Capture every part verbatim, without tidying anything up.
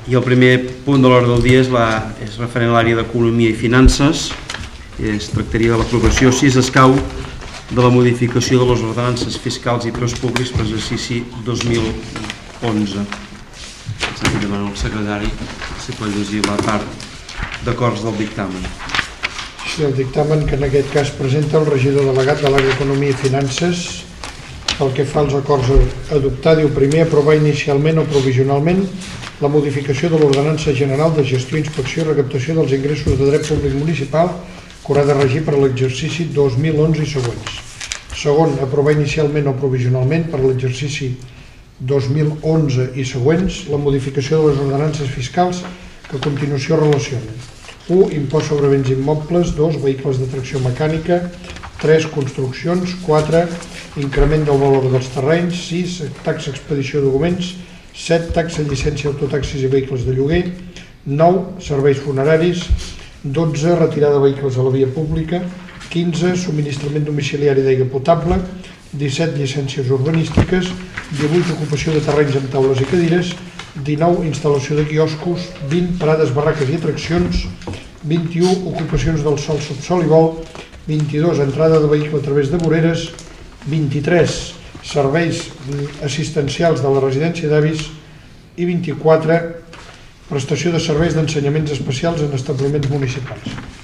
I el primer punt de l'ordre del dia és, la, és referent a l'àrea d'Economia i Finances. Es tractaria de l'aprovació, si s'escau, de la modificació de les ordenances fiscals i preus públics per l'exercici dos mil onze. Aquí demano al secretari si pot llegir la part d'acords del dictamen. Sí, el dictamen que en aquest cas presenta el regidor delegat de l'àrea d'Economia i Finances. Pel que fa als acords a adoptar, diu primer aprovar inicialment o provisionalment la modificació de l'Ordenança General de Gestió, Inspecció i Recaptació dels Ingressos de Dret Públic Municipal que haurà de regir per l'exercici dos mil onze i següents. Segon, aprovar inicialment o provisionalment per l'exercici dos mil onze i següents la modificació de les ordenances fiscals que a continuació relacionen. u. Impost sobre béns immobles. dos. Vehicles de tracció mecànica. tres. Construccions. quatre. Increment del valor dels terrenys. sis. Taxa expedició de documents. set. Taxa, llicència, autotaxis i vehicles de lloguer. nou. Serveis funeraris. dotze. Retirada de vehicles a la via pública. quinze. Subministrament domiciliari d'aigua potable. disset. Llicències urbanístiques. divuit. Ocupació de terrenys amb taules i cadires. dinou. Instal·lació de quioscos. vint. Parades, barraques i atraccions. vint-i-u. Ocupacions del sol, subsol i vol. vint-i-dos. Entrada de vehicle a través de voreres. vint-i-tres. Serveis assistencials de la residència d'avis. I vint-i-quatre. Prestació de serveis d'ensenyaments especials en establiments municipals.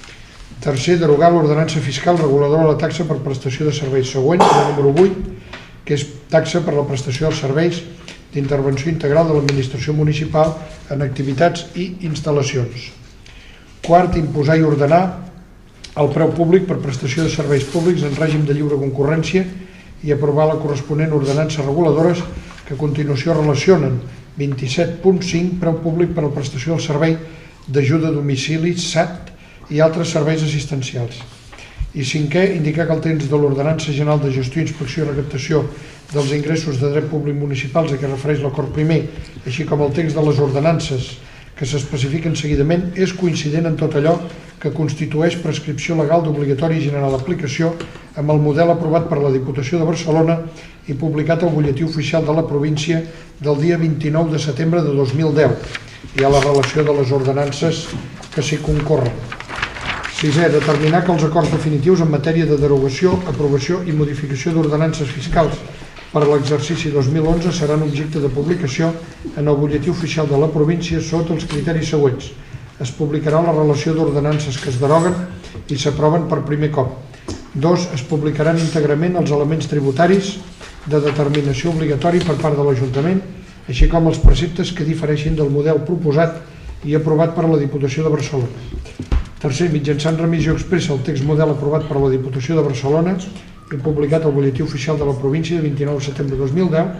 Tercer, derogar l'ordenança fiscal reguladora de la taxa per prestació de serveis següent, la número vuit, que és taxa per la prestació dels serveis d'intervenció integral de l'administració municipal en activitats i instal·lacions. Quart, imposar i ordenar el preu públic per prestació de serveis públics en règim de lliure concurrència i aprovar la corresponent ordenança reguladores que a continuació relacionen vint-i-set punt cinc, preu públic per a la prestació del servei d'ajuda a domicili, S A T, i altres serveis assistencials. I cinquè, indicar que el temps de l'Ordenança General de Gestió, Inspecció i Recaptació dels Ingressos de Dret Públic Municipals a què refereix l'acord primer, així com el text de les ordenances que s'especifiquen seguidament, és coincident en tot allò que constitueix prescripció legal d'obligatori i general aplicació amb el model aprovat per la Diputació de Barcelona i publicat al Butlletí Oficial de la província del dia vint-i-nou de setembre de dos mil deu. Hi ha la relació de les ordenances que s'hi concorren. Sisè, determinar que els acords definitius en matèria de derogació, aprovació i modificació d'ordenances fiscals per a l'exercici dos mil onze seran objecte de publicació en el Butlletí Oficial de la província sota els criteris següents. Es publicarà la relació d'ordenances que es deroguen i s'aproven per primer cop. Dos, es publicaran íntegrament els elements tributaris de determinació obligatori per part de l'Ajuntament, així com els preceptes que difereixin del model proposat i aprovat per la Diputació de Barcelona. Tercer, mitjançant remissió expressa el text model aprovat per la Diputació de Barcelona i publicat al Butlletí Oficial de la província de vint-i-nou de setembre de dos mil deu,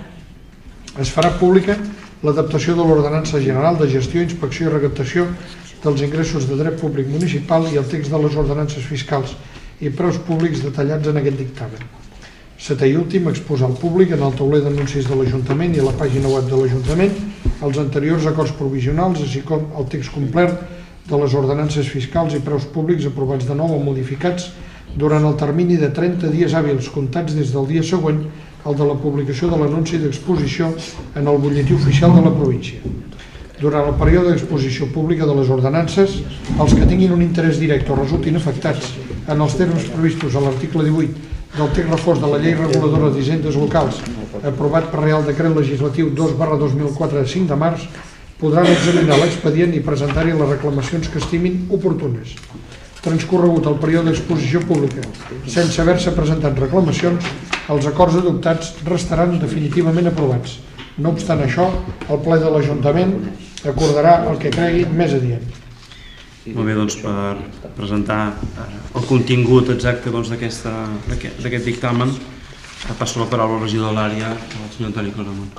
es farà pública l'adaptació de l'Ordenança General de Gestió, Inspecció i Recaptació dels Ingressos de Dret Públic Municipal i el text de les ordenances fiscals i preus públics detallats en aquest dictamen. Setè i últim, exposar al públic en el tauler d'anuncis de l'Ajuntament i a la pàgina web de l'Ajuntament els anteriors acords provisionals, així com el text complet de les ordenances fiscals i preus públics aprovats de nou o modificats durant el termini de trenta dies hàbils comptats des del dia següent al de la publicació de l'anunci d'exposició en el Butlletí Oficial de la província. Durant el període d'exposició pública de les ordenances, els que tinguin un interès directe o resultin afectats en els termes previstos a l'article divuit del text reforç de la Llei Reguladora d'Hisendes Locals aprovat per Real Decret Legislatiu dos barra dos mil quatre de cinc de març, podran examinar l'expedient i presentar-hi les reclamacions que estimin oportunes. Transcorregut el període d'exposició pública sense haver-se presentat reclamacions, els acords adoptats restaran definitivament aprovats. No obstant això, el ple de l'Ajuntament acordarà el que cregui més adient. Molt bé, doncs per presentar el contingut exacte d'aquest dictamen passo la paraula al regidor de l'àrea, el senyor Antoni Claramunt.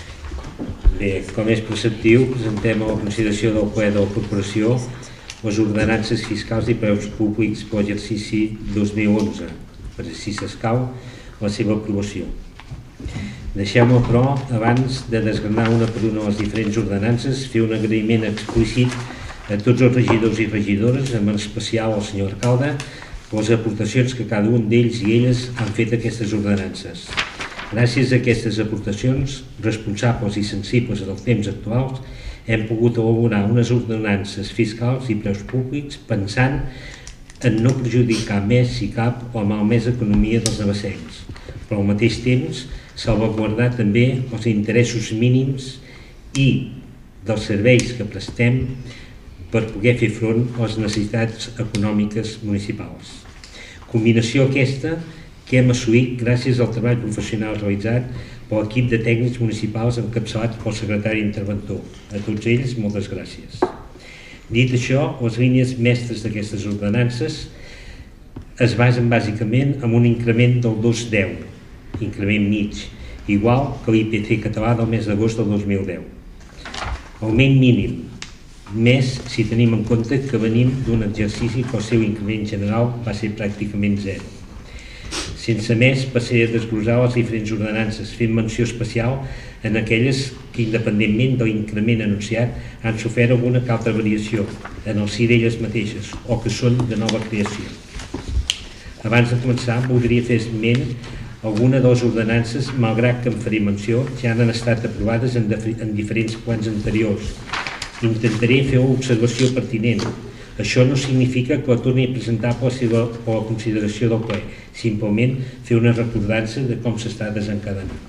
Bé, com és preceptiu, presentem a la consideració del ple de la Corporació les ordenances fiscals i preus públics per l'exercici dos mil onze, per si s'escau la seva aprovació. Deixeu-me, però, abans de desgranar una per una les diferents ordenances, fer un agraïment explícit a tots els regidors i regidores, en especial al senyor alcalde, per les aportacions que cada un d'ells i elles han fet a aquestes ordenances. Gràcies a aquestes aportacions, responsables i sensibles dels temps actuals, hem pogut elaborar unes ordenances fiscals i preus públics pensant en no perjudicar més, si cap, o la malmesa economia dels navassencs, però al mateix temps salvaguardar també els interessos mínims i dels serveis que prestem per poder fer front a les necessitats econòmiques municipals. Combinació aquesta que hem assolit gràcies al treball professional realitzat per l'equip de tècnics municipals encapçalat pel secretari interventor. A tots ells, moltes gràcies. Dit això, les línies mestres d'aquestes ordenances es basen bàsicament en un increment del dos coma deu, increment mig, igual que l'I P C català del mes d'agost del dos mil deu. Augment mínim, més si tenim en compte que venim d'un exercici que el seu increment general va ser pràcticament zero. Sense més, passaré a desglossar les diferents ordenances, fent menció especial en aquelles que, independentment de l'increment anunciat, han sofert alguna que altra variació en el si d'elles mateixes o que són de nova creació. Abans de començar, voldria fer esment alguna de les ordenances, malgrat que en faré menció, ja han estat aprovades en, en diferents plans anteriors. Intentaré fer l'observació pertinent. Això no significa que la torni a presentar per la, seva, per la consideració del ple, simplement fer una recordança de com s'està desencadenant.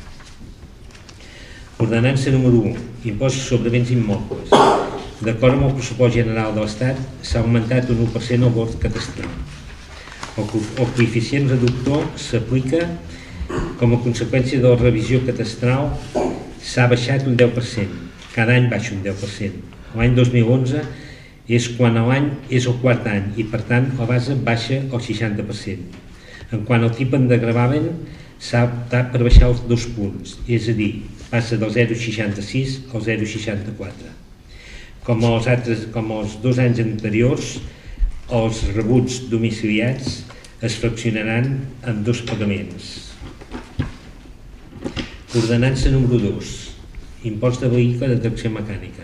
Ordenança número u. Impost sobre béns immobles. D'acord amb el pressupost general de l'Estat, s'ha augmentat un u per cent el vot catastral. El, el coeficient reductor s'aplica com a conseqüència de la revisió catastral, s'ha baixat un deu per cent. Cada any baixa un deu per cent. L'any dos mil onze és quan l'any és el quart any i, per tant, la base baixa el seixanta per cent. En quant al tipus de gravamen, s'ha optat per baixar els dos punts, és a dir, passa del zero coma seixanta-sis al zero coma seixanta-quatre. Com els, altres, com els dos anys anteriors, els rebuts domiciliats es fraccionaran en dos pagaments. Ordenança número dos. Impost de vehicle de tracció mecànica.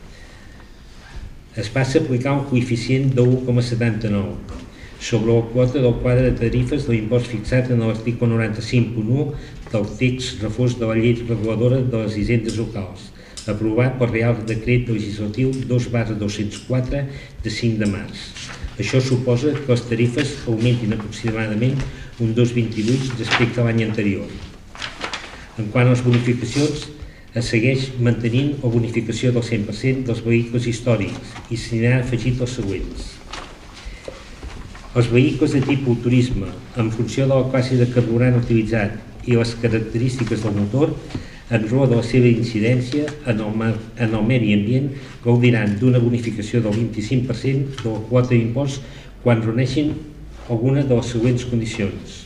Es passa a aplicar un coeficient de u coma setanta-nou sobre la quota del quadre de tarifes de l'impost fixat en l'article noranta-cinc punt u del text refós de la llei reguladora de les hisendes locals, aprovat pel Real Decret Legislatiu dos barra dos-cents quatre de cinc de març. Això suposa que les tarifes augmentin aproximadament un dos coma vint-i-vuit respecte a l'any anterior. En quant a les bonificacions, es segueix mantenint la bonificació del cent per cent dels vehicles històrics i se n'han afegit els següents. Els vehicles de tipus turisme, en funció de la classe de carburant utilitzat i les característiques del motor, en raó de la seva incidència en el, en el medi ambient, gaudiran d'una bonificació del vint-i-cinc per cent de la quota d'impost quan reuneixin alguna de les següents condicions.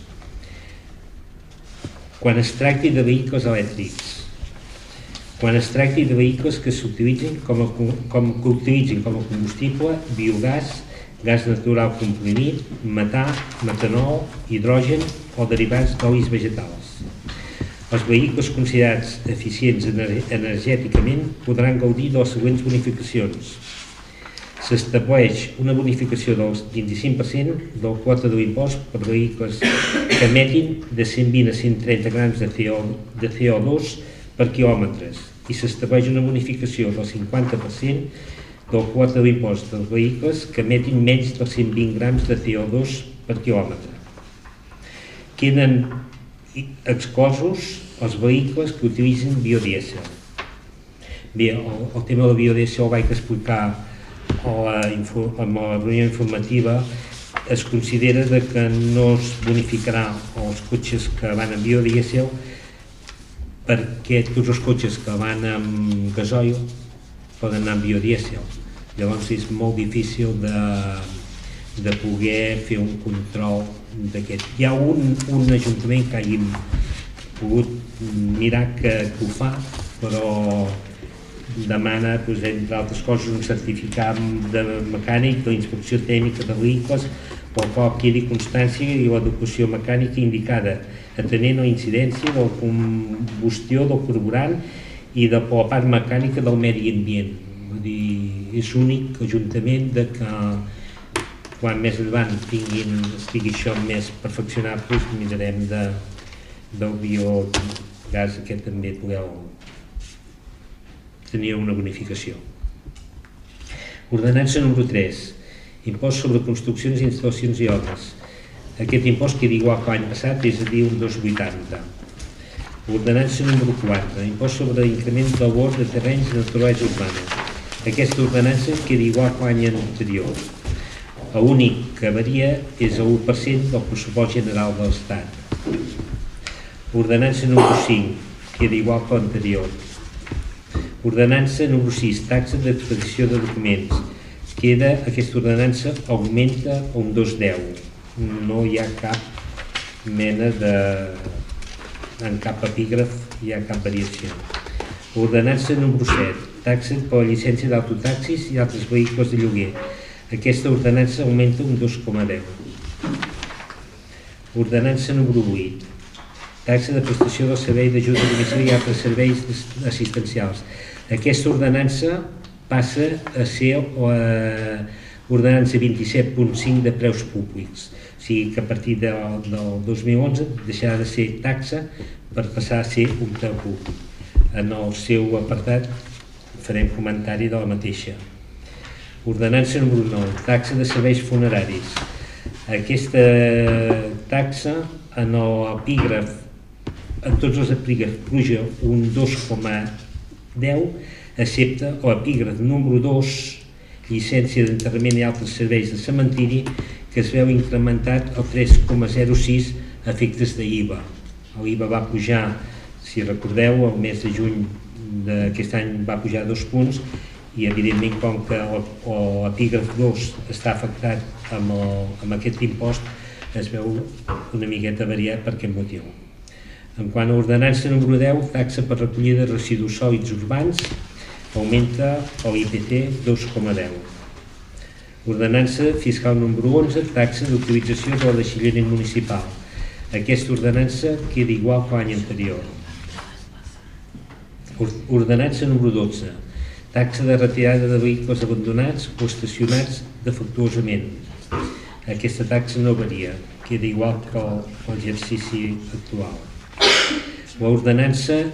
Quan es tracti de vehicles elèctrics, quan es tracti de vehicles que s'utilitzin com, com, que utilitzin com a combustible biogàs, gas natural comprimit, metà, metanol, hidrogen o derivats d'olis vegetals. Els vehicles considerats eficients energèticament podran gaudir de les següents bonificacions. S'estableix una bonificació del vint-i-cinc per cent del quota de l'impost per vehicles que emetin de cent vint a cent trenta grams de C O dos per quilòmetres i s'estableix una bonificació del cinquanta per cent del quota de l'impost dels vehicles que emetin menys de cent vint grams de C O dos per quilòmetre. Queden exclosos els vehicles que utilitzen biodièsel. Bé, el, el tema del biodièsel el vaig explicar a la, a la reunió informativa. Es considera que no es bonificarà els cotxes que van amb biodièsel perquè tots els cotxes que van amb gasoil poden anar amb biodièsel. Llavors és molt difícil de, de poder fer un control d'aquest. Hi ha un, un ajuntament que hàgim pogut mirar que, que ho fa, però demana, doncs, entre altres coses, un certificat de mecànic de la inspecció tècnica de vehicles pel qual quedi constància i l'adequació mecànica indicada, atenent a la incidència de la combustió del carburant i de la part mecànica del medi ambient. Vull dir, és únic ajuntament de que quan més endavant tinguin, estigui això més perfeccionat, doncs mirarem de, del biogàs aquest també podeu tenia una bonificació. Ordenança número tres. Impost sobre construccions, instal·lacions i obres. Aquest impost queda igual que l'any passat, és a dir, un dos coma vuitanta. Ordenança número quatre. Impost sobre l'increment del valor de terrenys naturals urbanes. Aquesta ordenança queda igual que l'any anterior. L'únic que varia és el u per cent del pressupost general de l'Estat. Ordenança número cinc. Queda igual que l'anterior. Ordenança número sis. Taxa d'expedició de documents. Queda, aquesta ordenança augmenta a un dos coma deu. No hi ha cap mena de... en cap epígraf hi ha cap variació. Ordenança número set. Taxa per la llicència d'autotaxis i altres vehicles de lloguer. Aquesta ordenança augmenta un dos coma deu. Ordenança número vuit. Taxa de prestació del servei d'ajuda a domicili i altres serveis assistencials. Aquesta ordenança passa a ser l'ordenança vint-i-set punt cinc de preus públics. O sigui que a partir del dos mil onze deixarà de ser taxa per passar a ser un preu públic. En el seu apartat farem comentari de la mateixa. Ordenança número nou. Taxa de serveis funeraris. Aquesta taxa en l'epígraf, en tots els epígrafs puja un dos coma deu, excepte l'epígraf número dos, llicència d'enterrament i altres serveis de cementiri, que es veu incrementat al tres coma zero sis a efectes d'I V A. L'I V A va pujar, si recordeu, el mes de juny d'aquest any va pujar dos punts i evidentment com que l'epígraf dos està afectat amb, el, amb aquest impost es veu una miqueta variat per aquest motiu. En quant a ordenança número deu, taxa per recollida de residus sòlids urbans, augmenta l'I P C dos coma deu. Ordenança fiscal número onze, taxa d'utilització de la deixalleria municipal. Aquesta ordenança queda igual que l'any anterior. Ordenança número dotze, taxa de retirada de vehicles abandonats o estacionats defectuosament. Aquesta taxa no varia, queda igual que l'exercici actual. L'ordenança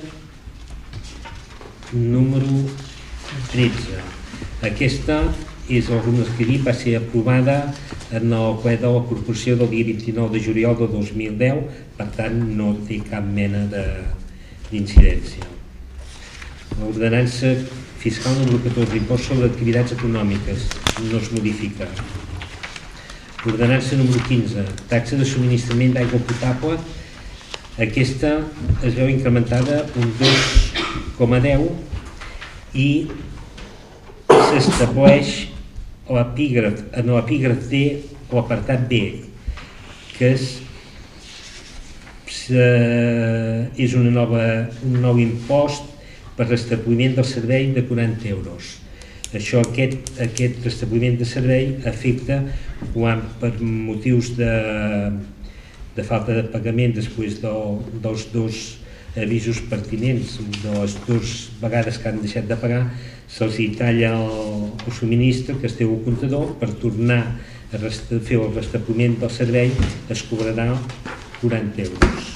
número tretze. Aquesta és alguna que va ser aprovada en el ple de la Corporació del dia vint-i-nou de juliol de dos mil deu, per tant no té cap mena d'incidència. L'ordenança fiscal número catorze, impost sobre activitats econòmiques, no es modifica. Ordenança número quinze, taxa de subministrament d'aigua potable. Aquesta es veu incrementada un dos coma deu i s'estableix l'epígraf, en l'epígraf D, l'apartat B, que és, és una nova, un nou impost per restabliment del servei de quaranta euros. Això, aquest, aquest restabliment de servei afecta quan per motius de, de falta de pagament després del, dels dos avisos pertinents, de les dues vegades que han deixat de pagar, se'ls talla el, el subministre que es té al comptador. Per tornar a resta, fer el restabliment del servei es cobrarà quaranta euros.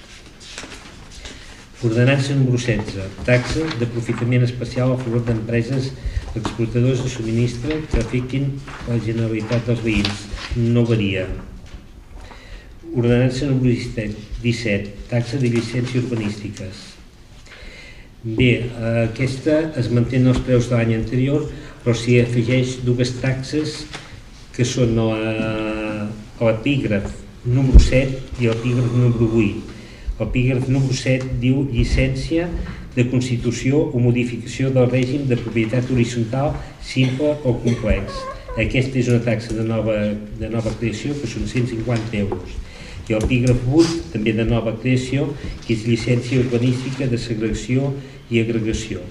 Ordenança número setze, taxa d'aprofitament especial a favor d'empreses exportadors de subministre que afectin la generalitat dels veïns. No varia. Ordenança número disset, taxa de llicències urbanístiques. Bé, aquesta es manté en els preus de l'any anterior, però s'hi afegeix dues taxes que són l'epígraf número set i l'epígraf número vuit. L'epígraf número set diu llicència de constitució o modificació del règim de propietat horitzontal simple o complex. Aquesta és una taxa de nova, de nova creació que són cent cinquanta euros. I l'epígraf vuit, també de nova creació, que és llicència urbanística de segregació i agregació.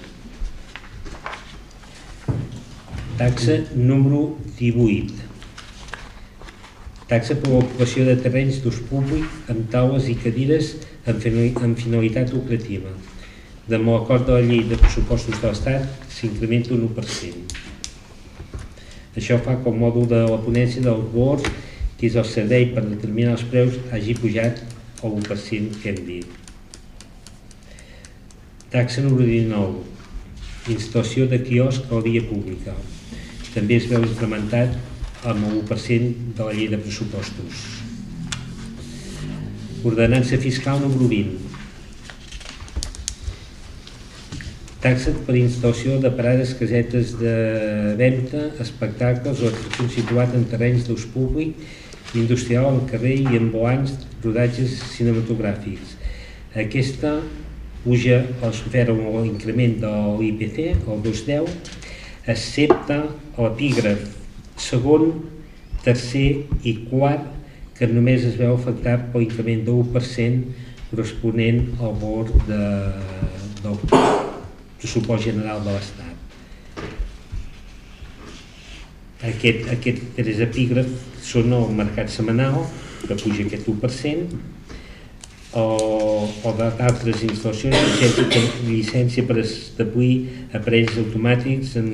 Taxa número divuit. Taxa per l'ocupació de terrenys d'ús públic amb taules i cadires amb finalitat lucrativa. Amb l'acord de la llei de pressupostos de l'Estat s'incrementa un u per cent. Això fa que el mòdul de la ponència del B O R S, que és el servei per determinar els preus, hagi pujat el u per cent que hem dit. Taxa número dinou. instal·lació de quiosc a la via pública. També es veu incrementat amb el u per cent de la llei de pressupostos. Ordenança fiscal número vint. Taxa per instal·lació de parades, casetes de venda, espectacles o atraccions situats en terrenys d'ús públic, industrial, al carrer i en volants, rodatges cinematogràfics. Aquesta puja o sofert l'increment de l'I P C, el dos coma deu, excepte l'epígraf segon, tercer i quart, que només es veu afectat per l'increment de l'u per cent corresponent al valor de, del pressupost general de l'Estat. Aquest, aquest tres epígrafs són el mercat setmanal, que puja aquest u per cent, o, o d'altres instal·lacions, llicència, llicència per establir aparells automàtics en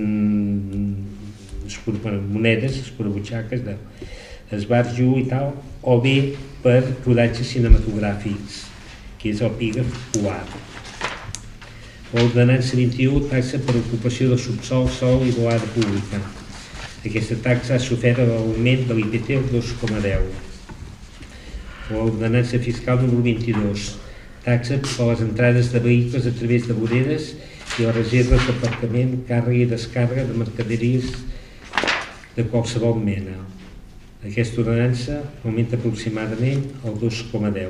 monedes, escurabutxaques, esbarjo i tal, o bé per rodatges cinematogràfics, que és el epígraf quart. L'ordenança vint-i-u, taxa per ocupació del subsòl, sòl i boada pública. Aquesta taxa ha sofert l'augment de l'I P C al dos coma deu. L'ordenança fiscal número vint-i-dos, taxa per les entrades de vehicles a través de voreres i les reserves d'aparcament, càrrega i descàrrega de mercaderies de qualsevol mena. Aquesta ordenança augmenta aproximadament el dos coma deu.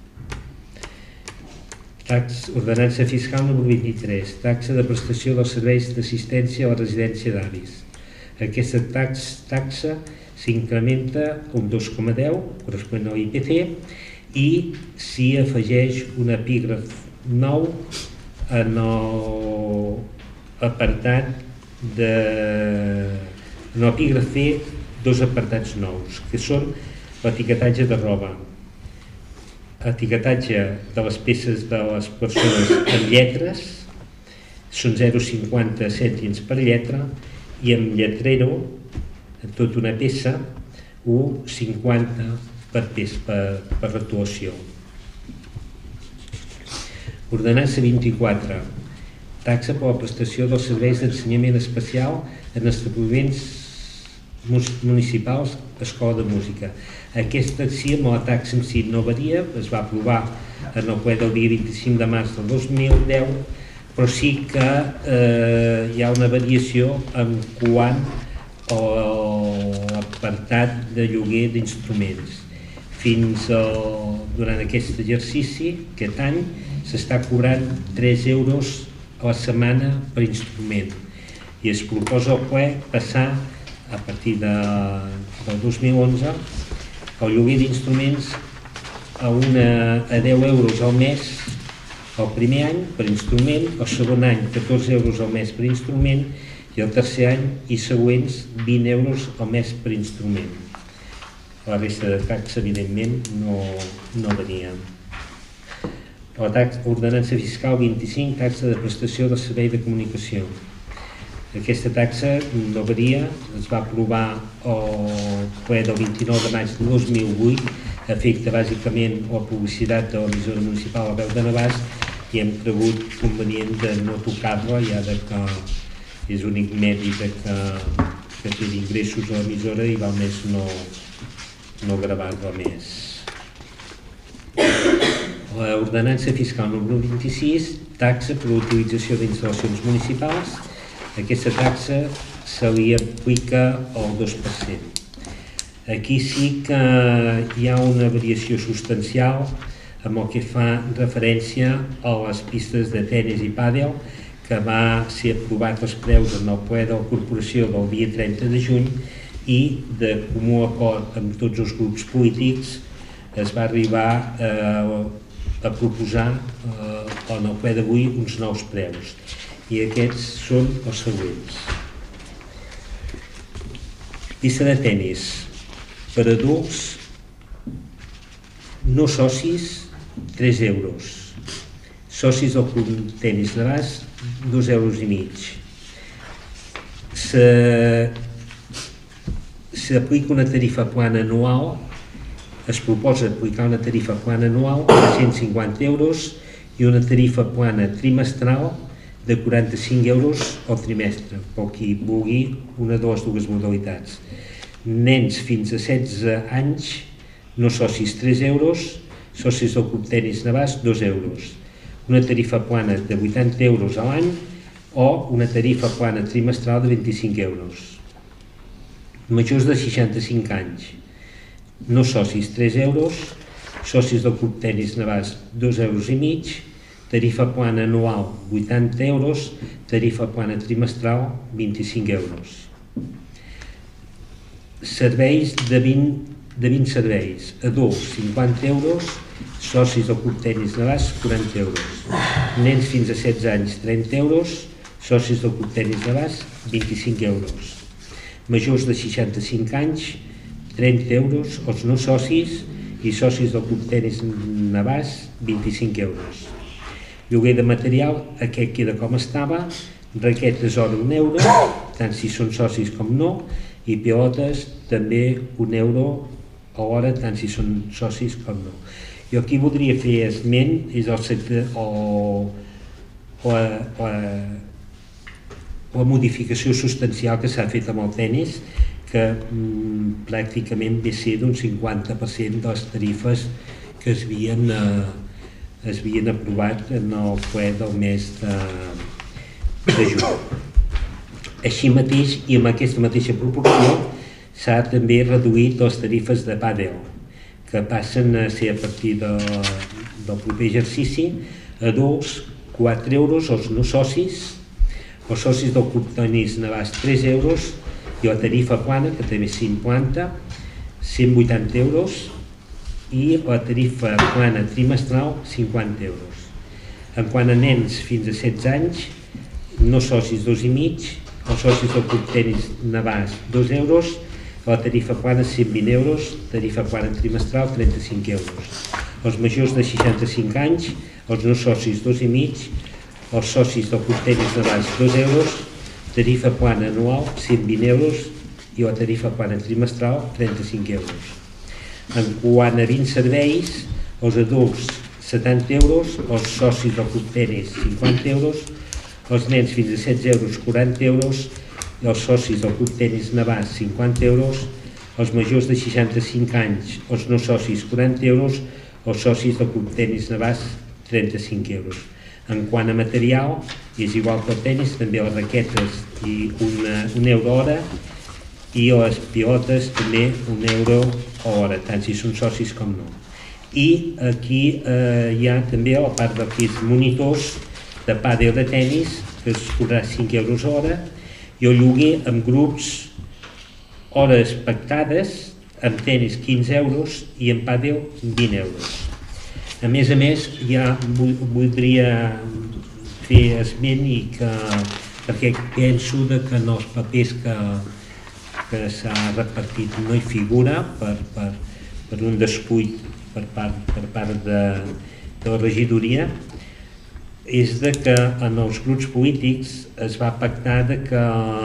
Ordenança fiscal número vint-i-tres, taxa de prestació dels serveis d'assistència a la residència d'avis. Aquesta taxa s'incrementa un dos coma deu, corresponent a l'I P C, i s'hi afegeix un epígraf nou en l'apartat de... en l'epígraf C, dos apartats nous, que són l'etiquetatge de roba, etiquetatge de les peces de les persones en lletres, són zero coma cinquanta cèntims per lletra, i amb lletrero, en tota una peça, u coma cinquanta per, per, per actuació. Ordenança vint-i-quatre, taxa per la prestació dels serveis d'ensenyament especial en establiments municipals, escola de música. Aquesta sí, amb la taxa en si no varia, es va aprovar en el ple del dia vint-i-cinc de març del dos mil deu, però sí que eh, hi ha una variació en quant a l'apartat de lloguer d'instruments. Fins al, durant aquest exercici, aquest any, s'està cobrant tres euros a la setmana per instrument i es proposa al ple passar a partir de, del dos mil onze el lloguer d'instruments a, una, a deu euros al mes el primer any per instrument, el segon any catorze euros al mes per instrument i el tercer any i següents vint euros al mes per instrument. La resta de taxa, evidentment, no, no venia. La taxa, ordenança fiscal vint-i-cinc, taxa de prestació del servei de comunicació. Aquesta taxa no varia, es va aprovar el ple del vint-i-nou de maig de dos mil vuit, afecta bàsicament la publicitat de l'emissora municipal La Veu de Navàs i hem cregut convenient de no tocar-la, ja que és l'únic mèrit que, que té d'ingressos a l'emissora i val més no, no gravar-la més. L'ordenança fiscal número vint-i-sis, taxa per l'utilització d'instal·lacions municipals. Aquesta taxa se li aplica el dos per cent. Aquí sí que hi ha una variació substancial amb el que fa referència a les pistes de tenis i pàdel, que va ser aprovat els preus en el ple de la corporació del dia trenta de juny i de comú acord amb tots els grups polítics es va arribar a, a proposar eh, en el ple d'avui uns nous preus. I aquests són els següents. Pista de tenis per adults no socis, tres euros. Socis del club de tenis de Navàs, dos euros i mig. S'aplica una tarifa plana anual, es proposa aplicar una tarifa plana anual de cent cinquanta euros i una tarifa plana trimestral de quaranta-cinc euros al trimestre, per qui vulgui una de les dues modalitats. Nens fins a setze anys, no socis tres euros, socis del Club Tenis Navàs dos euros. Una tarifa plana de vuitanta euros a l'any o una tarifa plana trimestral de vint-i-cinc euros. Majors de seixanta-cinc anys, no socis tres euros, socis del Club Tenis Navàs dos euros i mig, tarifa plana anual vuitanta euros, tarifa plana trimestral vint-i-cinc euros. Serveis de vint, de vint serveis, adults cinquanta euros, socis del Club Tenis Navàs quaranta euros, nens fins a setze anys trenta euros, socis del Club Tenis Navàs vint-i-cinc euros, majors de seixanta-cinc anys trenta euros, els no socis i socis del Club Tenis Navàs vint-i-cinc euros. Lloguer de material, aquest queda com estava, raquetes hora un euro, tant si són socis com no, i pilotes també un euro a hora, tant si són socis com no. Jo aquí voldria fer esment és el sector, o, o, o, la modificació substancial que s'ha fet amb el tenis, que mm, pràcticament ve a ser d'un cinquanta per cent de les tarifes que es havien, eh, es havien aprovat en el ple del mes de, de juny. Així mateix, i amb aquesta mateixa proporció, s'ha també reduït les tarifes de pàdel, que passen a ser a partir de, del proper exercici adults quatre euros, els no socis, els socis del Club Tenis Navàs tres euros i la tarifa plana, que també s'implanta, cent vuitanta euros, i la tarifa plana trimestral cinquanta euros. En quant a nens fins a setze anys, no socis dos i mig, els socis del Club Tenis Navàs dos euros, la tarifa plana cent vint euros, tarifa plana trimestral trenta-cinc euros. Els majors de seixanta-cinc anys, els no socis dos i mig, els socis del Club Tenis Navàs dos euros, tarifa plana anual cent vint euros i la tarifa plana trimestral trenta-cinc euros. En quant a vint serveis, els adults setanta euros, els socis del Club Tenis cinquanta euros, els nens fins a setze euros quaranta euros, i els socis del Club Tenis Navàs cinquanta euros, els majors de seixanta-cinc anys, els no socis quaranta euros, els socis del Club Tenis Navàs trenta-cinc euros. En quant a material, és igual que el tenis, també les raquetes i una, un euro hora, i les pilotes també un euro hora, tant si són socis com no. I aquí eh, hi ha també la part del que és monitors de pàdel de tenis, que es cobrarà cinc euros hora, i el lloguer amb grups, hores pactades, amb tenis quinze euros i en pàdel vint euros. A més a més, ja voldria fer esment i que, perquè penso que en els papers que, que s'ha repartit no hi figura per, per, per un descuit per part, per part de, de la regidoria, és de que en els grups polítics es va pactar de que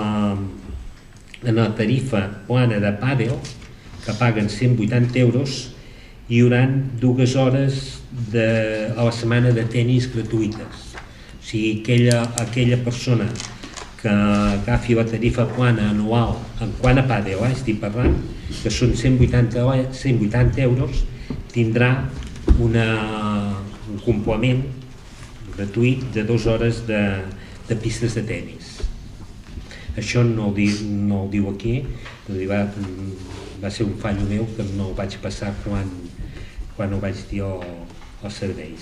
en la tarifa plana de pàdel, que paguen cent vuitanta euros, hi haurà dues hores de, a la setmana de tenis gratuïtes. O sigui, aquella, aquella persona que agafi la tarifa plana anual en quant a pàdel, eh, estic parlant, que són cent vuitanta euros, tindrà una, un complement gratuït de dues hores de, de pistes de tenis. Això no ho, di, no ho diu aquí, va, va ser un fallo meu que no ho vaig passar quan, quan ho vaig dir als serveis.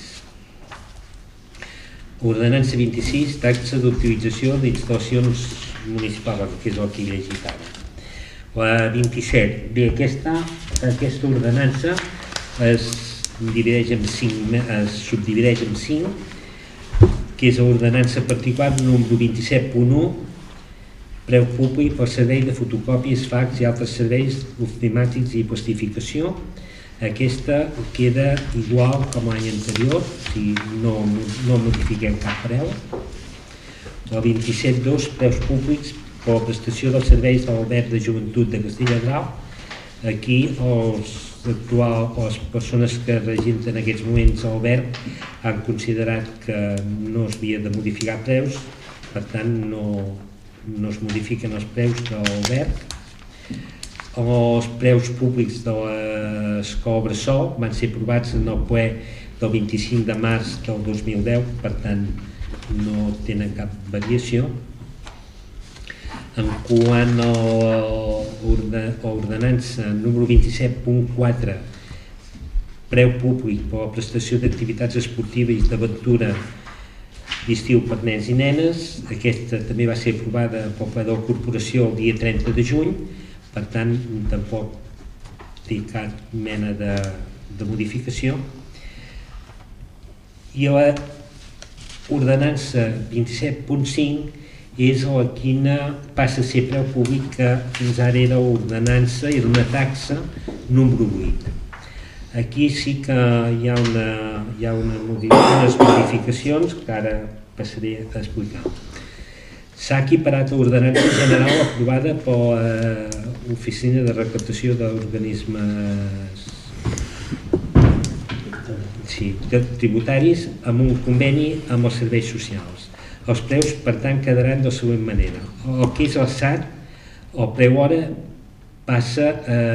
Ordenança vint-i-sis, taxa d'utilització d'instal·lacions municipals, que és el que he llegit ara. La vint-i-set, bé, aquesta, aquesta ordenança es divideix en cinc, es subdivideix en cinc, que és l'ordenança particular número vint-i-set punt u, preu públic pel servei de fotocòpies, fax i altres serveis ofimàtics i plastificació. Aquesta queda igual com l'any anterior, o sigui, no, no modifiquem cap preu. El vint-i-set punt dos, preus públics per la prestació dels serveis de l'Alberg de Joventut de Castelladral. Aquí els actual, o les persones que regenten en aquests moments el B E R han considerat que no es havia de modificar preus, per tant no, no es modifiquen els preus del B E R. Els preus públics de l'escola Bressol van ser aprovats en el ple del vint-i-cinc de març del dos mil deu, per tant no tenen cap variació. En quant a l'ordenança número vint-i-set punt quatre, preu públic per la prestació d'activitats esportives i d'aventura d'estiu per nens i nenes, aquesta també va ser aprovada pel ple de la corporació el dia trenta de juny, per tant tampoc té cap mena de, de modificació. I la ordenança vint-i-set punt cinc és la quina passa a ser preu públic, que fins ara era ordenança, era una taxa número vuit. Aquí sí que hi ha, una, hi ha una, unes modificacions que ara passaré a explicar. S'ha equiparat l'ordenança general aprovada per l'Oficina de Recaptació d'Organismes sí, tributaris amb un conveni amb els serveis socials. Els preus, per tant, quedaran de la següent manera. El que és el S A T, el preu hora passa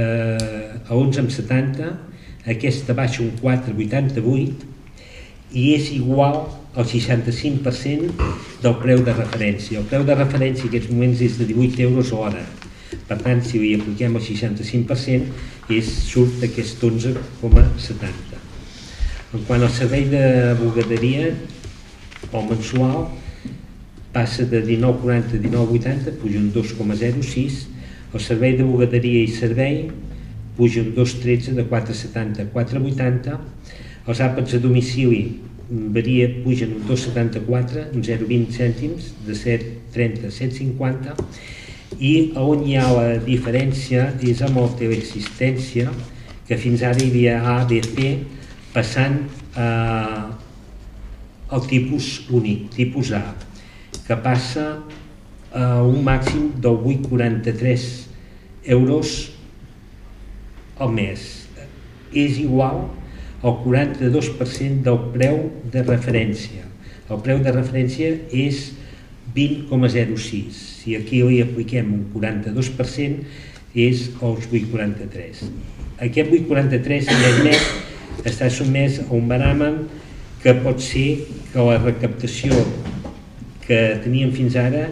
a onze coma setanta, aquesta baixa un quatre coma vuitanta-vuit i és igual al seixanta-cinc per cent del preu de referència. El preu de referència en aquests moments és de divuit euros hora. Per tant, si li apliquem el seixanta-cinc per cent, és, surt aquest onze coma setanta. En quant al servei de bugaderia, el mensual passa de dinou coma quaranta a dinou coma vuitanta, puja un dos coma zero sis. El servei de bugaderia i servei puja un dos coma tretze, de quatre coma setanta a quatre coma vuitanta. Els àpats a domicili varia, pugen un dos coma setanta-quatre, un zero coma vint cèntims, de set coma trenta a set coma cinquanta. I on hi ha la diferència és amb el teleassistència, que fins ara hi havia A, B, C, passant a, al tipus únic, tipus A, que passa a un màxim del vuit coma quaranta-tres euros al mes. És igual al quaranta-dos per cent del preu de referència. El preu de referència és vint coma zero sis. Si aquí li apliquem un quaranta-dos per cent, és els vuit coma quaranta-tres. Aquest vuit coma quaranta-tres net està sotmès a un baramen que pot ser que la recaptació que teníem fins ara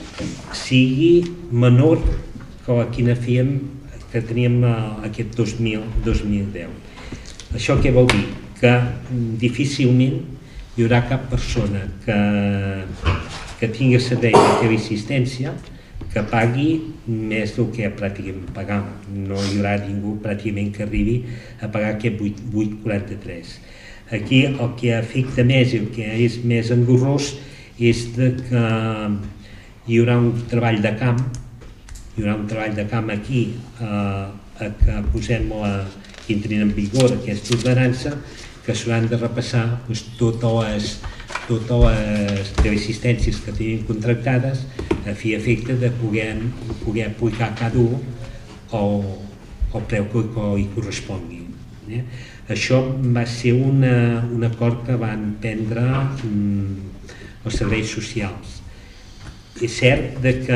sigui menor que la quina fèiem que teníem aquest dos mil deu. Això què vol dir? Que difícilment hi haurà cap persona que, que tingui servei de teleassistència que pagui més del que pràcticament pagava. No hi haurà ningú pràcticament que arribi a pagar aquest vuit coma quaranta-tres. Aquí el que afecta més i el que és més engorrós és de que hi haurà un treball de camp, hi haurà un treball de camp aquí eh, a que posem la, que entrin en vigor aquesta ordenança, que s'hauran de repassar doncs, totes les, totes les teleassistències que tenim contractades a fi i efecte de poder, poder aplicar cada un el, el preu que li correspongui. Eh? Això va ser una, un acord que van prendre mm, els serveis socials. És cert de que,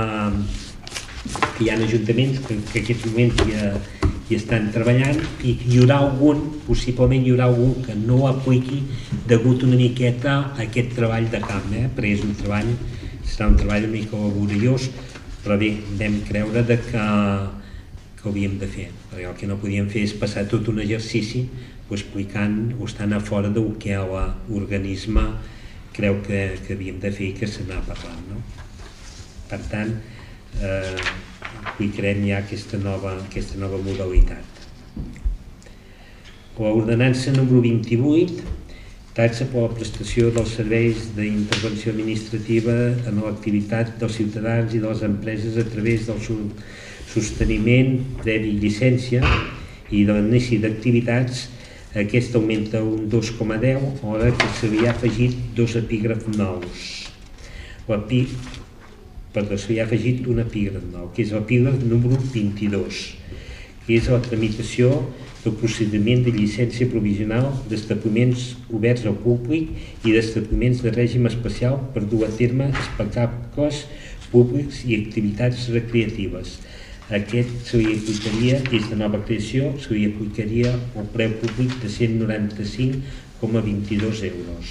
que hi ha ajuntaments que, que en aquests moments ja, hi estan treballant i hi haurà algun, possiblement hi haurà algun que no apliqui degut una miqueta a aquest treball de camp, eh? Perquè és un treball, serà un treball una mica laboriós, però bé, vam creure de que, que ho havíem de fer, perquè el que no podíem fer és passar tot un exercici pues, explicant o estant a fora del que l'organisme creu que, que havíem de fer i que se n'ha parlat. No? Per tant, eh, avui creem ja aquesta nova, aquesta nova modalitat. L'ordenança número vint-i-vuit, taxa per la prestació dels serveis d'intervenció administrativa en l'activitat dels ciutadans i de les empreses a través del sosteniment previ llicència i de l'inici d'activitats. Aquest augmenta un dos coma deu, hora que se li ha afegit dos epígrafs nous. L'epí... Perdó, se li ha afegit un epígraf nou, que és l'epígraf número vint-i-dos, que és la tramitació el procediment de llicència provisional d'establiments oberts al públic i d'establiments de règim especial per dur a terme espectacles públics i activitats recreatives. Aquest se li aplicaria, és de nova creació, se li aplicaria el preu públic de cent noranta-cinc coma vint-i-dos euros.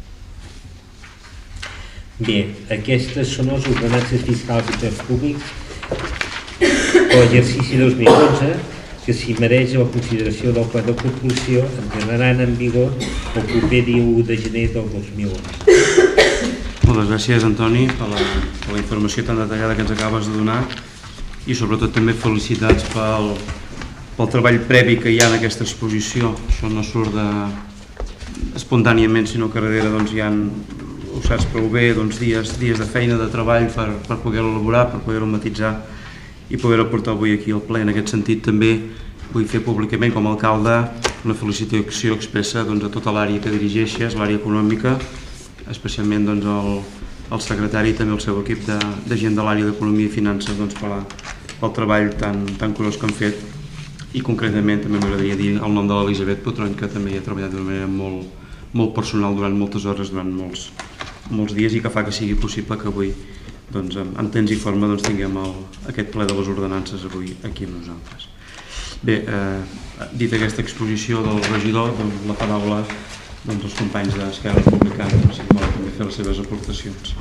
Bé, aquestes són les ordenances fiscals i preus públics per l'exercici dos mil onze, que si mereix la consideració del Ple de Corporació entraran en vigor el proper dia u de gener del dos mil onze. Moltes gràcies, Antoni, per la, per la informació tan detallada que ens acabes de donar i sobretot també felicitats pel, pel treball previ que hi ha en aquesta exposició. Això no surt de, espontàniament, sinó que darrere doncs, hi ha, ho saps prou bé, doncs, dies, dies de feina, de treball per, per poder-ho elaborar, per poder-ho matitzar i poder-ho portar avui aquí al ple. En aquest sentit també vull fer públicament com a alcalde una felicitació expressa doncs, a tota l'àrea que dirigeixes, l'àrea econòmica, especialment doncs, el, el secretari i també el seu equip de, de gent de l'àrea d'Economia i Finances doncs, per la, pel treball tan, tan curiós que han fet, i concretament també m'agradaria dir el nom de l'Elisabet Potrony, que també hi ha treballat d'una manera molt, molt personal durant moltes hores, durant molts, molts dies, i que fa que sigui possible que avui doncs, en temps i forma doncs, tinguem el, aquest ple de les ordenances avui aquí amb nosaltres. Bé, eh, dit aquesta exposició del regidor, doncs, la paraula doncs, els companys d'Esquerra Republicana, si volen també fer les seves aportacions.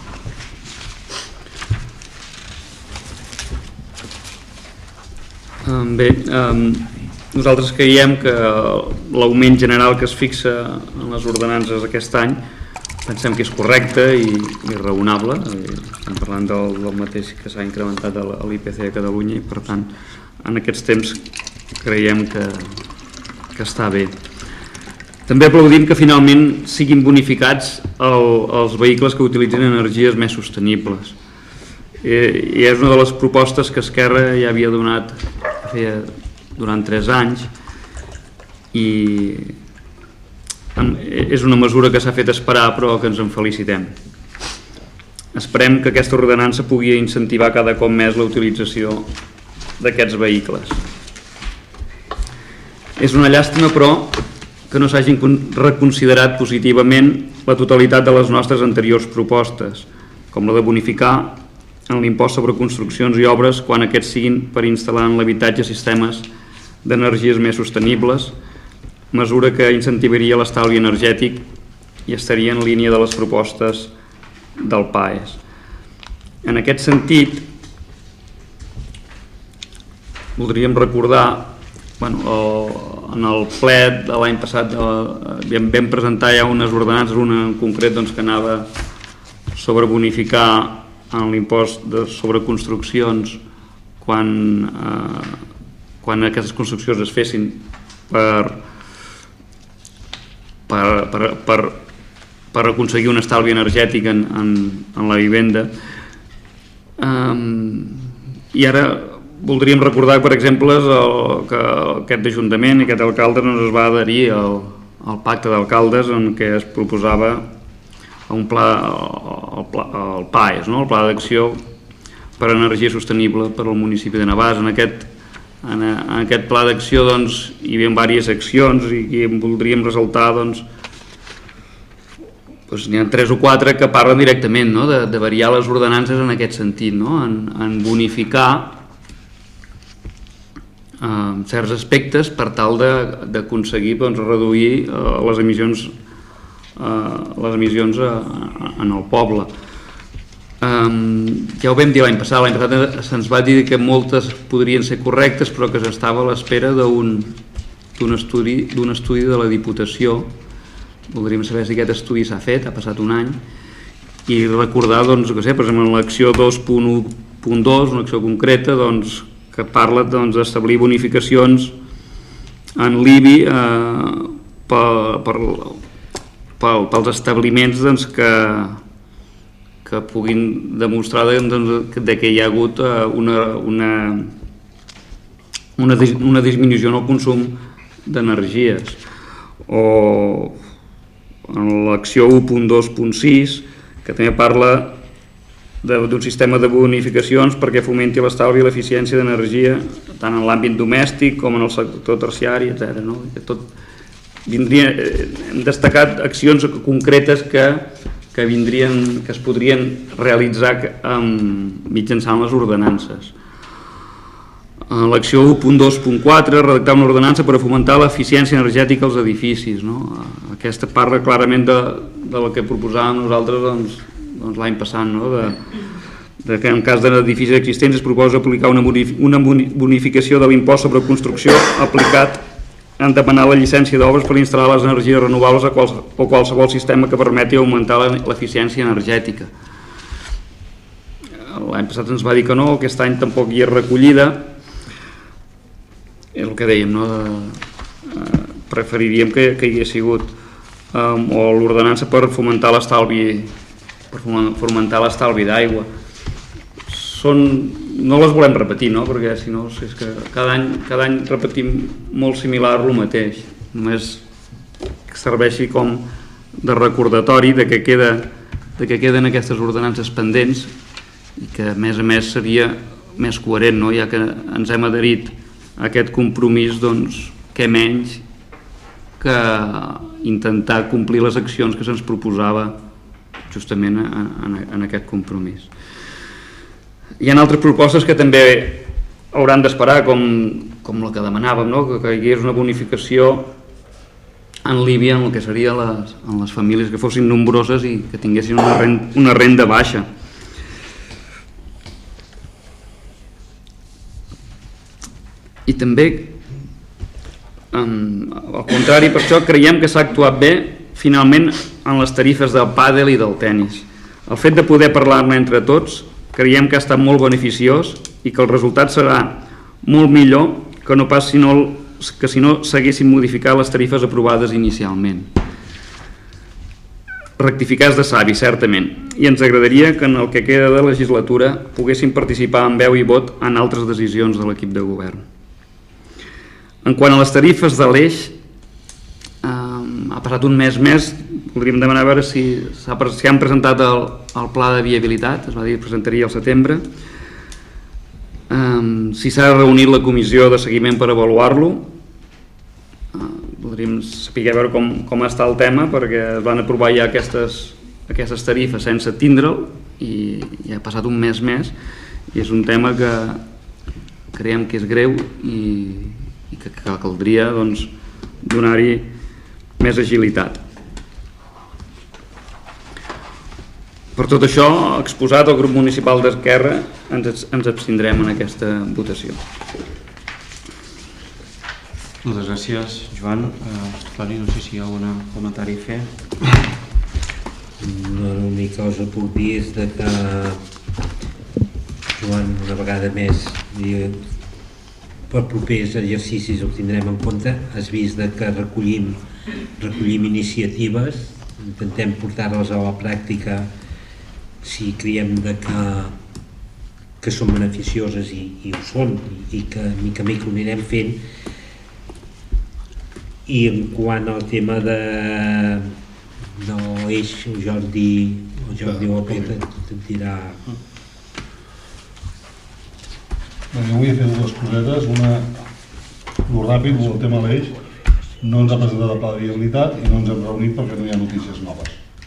Bé, nosaltres creiem que l'augment general que es fixa en les ordenances aquest any pensem que és correcte i, i raonable. Estem parlant del, del mateix que s'ha incrementat a l'I P C a Catalunya i per tant en aquests temps creiem que, que està bé. També aplaudim que finalment siguin bonificats el, els vehicles que utilitzen energies més sostenibles. I és una de les propostes que Esquerra ja havia donat feia durant tres anys i és una mesura que s'ha fet esperar però que ens en felicitem. Esperem que aquesta ordenança pugui incentivar cada cop més la utilització d'aquests vehicles. És una llàstima però que no s'hagin reconsiderat positivament la totalitat de les nostres anteriors propostes, com la de bonificar en l'impost sobre construccions i obres quan aquests siguin per instal·lar en l'habitatge sistemes d'energies més sostenibles, mesura que incentivaria l'estalvi energètic i estaria en línia de les propostes del P A E S. En aquest sentit, voldríem recordar, bueno, en el ple de l'any passat vam presentar ja unes ordenances, una en concret doncs, que anava sobre bonificar en l'impost sobre construccions quan, eh, quan aquestes construccions es fessin per, per, per, per, per aconseguir un estalvi energètic en, en, en la vivenda. Um, I ara voldríem recordar, per exemple, el, que aquest ajuntament i aquest alcalde no es va adherir al, al pacte d'alcaldes en què es proposava un pla, el, pla, el P A E S, no? El Pla d'Acció per a Energia Sostenible per al municipi de Navàs. En aquest, en, en aquest pla d'acció doncs, hi havia diverses accions i, i en voldríem ressaltar doncs, doncs, n'hi ha tres o quatre que parlen directament, no? de, de variar les ordenances en aquest sentit, no? en, en bonificar eh, certs aspectes per tal d'aconseguir doncs, reduir eh, les emissions les emissions en el poble. Ja ho vam dir l'any passat, l'any passat se'ns va dir que moltes podrien ser correctes però que s'estava a l'espera d'un estudi, d'un estudi de la Diputació. Voldríem saber si aquest estudi s'ha fet, ha passat un any, i recordar doncs, que sé, per exemple, en l'acció dos punt u punt dos, una acció concreta doncs, que parla d'establir doncs, bonificacions en l'I B I eh, per, per pels establiments doncs, que, que puguin demostrar doncs, de que hi ha hagut una, una, una, una disminució en el consum d'energies. O en l'acció un punt dos punt sis, que també parla d'un sistema de bonificacions perquè fomenti l'estalvi i l'eficiència d'energia tant en l'àmbit domèstic com en el sector terciari, etcètera. No? Tot vindria, hem destacat accions concretes que, que, vindrien, que es podrien realitzar amb, mitjançant les ordenances. L'acció un punt dos punt quatre, redactar una ordenança per a fomentar l'eficiència energètica als edificis. No? Aquesta parla clarament de, de la que proposàvem nosaltres doncs, doncs l'any passat, no? de, de que en cas d'edificis existents es proposa aplicar una, una bonificació de l'impost sobre construcció aplicat en demanar la llicència d'obres per instal·lar les energies renovables a quals, o qualsevol sistema que permeti augmentar l'eficiència energètica. L'any passat ens va dir que no, aquest any tampoc hi és recollida. És el que dèiem, no? De, eh, preferiríem que, que hi hagués sigut um, o l'ordenança per fomentar l'estalvi per fomentar l'estalvi d'aigua. Són, no les volem repetir, no? Perquè si no és que cada any, cada any repetim molt similar el mateix, només que serveixi com de recordatori de que, queda, de que queden aquestes ordenances pendents i que a més a més seria més coherent, no? Ja que ens hem adherit aquest compromís, doncs, què menys que intentar complir les accions que se'ns proposava justament en, en aquest compromís. Hi ha altres propostes que també hauran d'esperar, com, com la que demanàvem, no? que, que hi hagués una bonificació en l'I B I en el que seria les, en les famílies que fossin nombroses i que tinguessin una renda, una renda baixa. I també, al contrari, per això creiem que s'ha actuat bé finalment en les tarifes del pàdel i del tenis. El fet de poder parlar-ne entre tots creiem que ha estat molt beneficiós i que el resultat serà molt millor que no pas si no, que si no s'haguessin modificat les tarifes aprovades inicialment. Rectificar és de savi, certament, i ens agradaria que en el que queda de legislatura poguessin participar amb veu i vot en altres decisions de l'equip de govern. En quant a les tarifes de l'Eix, eh, ha passat un mes més, voldríem demanar a veure si s'ha si han presentat el, el pla de viabilitat, es va dir que presentaria al setembre, eh, si s'ha reunit la comissió de seguiment per avaluar-lo, eh, voldríem saber veure com, com està el tema, perquè es van aprovar ja aquestes, aquestes tarifes sense tindre'l i ja ha passat un mes més i és un tema que creiem que és greu i i que caldria doncs, donar-hi més agilitat. Per tot això, exposat, el grup municipal d'Esquerra ens, ens abstindrem en aquesta votació. Moltes gràcies, Joan. Uh, Toni, no sé si hi ha algun comentari a fer. No, l'única cosa que puc dir és de que Joan, una vegada més, per propers exercicis ho tindrem en compte. Has vist que recollim, recollim iniciatives, intentem portar-les a la pràctica si creiem de que, que són beneficioses i, i ho són, i que mica a mica ho anirem fent. I en quant al tema de no eix, el Jordi el Jordi López et dirà. Bé, jo vull fer dues cosetes, una, molt ràpid, el tema de l'Eix, no ens ha presentat el pla de viabilitat i no ens hem reunit perquè no hi ha notícies noves.